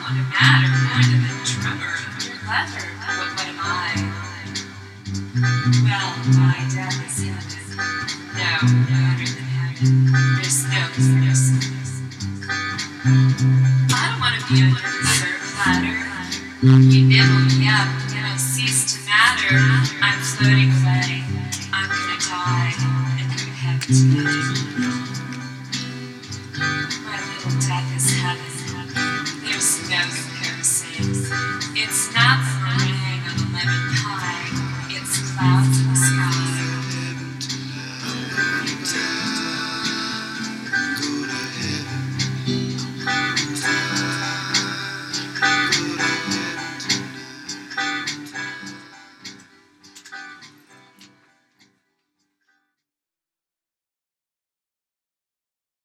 matter more than a drummer. You're clever, but what am I? Well, my death is heaven. No, better than heaven. There's no comparison. I don't want to be on your dessert platter. You nibble me up, and I cease to matter. I'm floating away. I'm gonna die and go to heaven tonight. My little death is heaven. There's no comparison. It's not the meringue on a lemon pie. It's clouds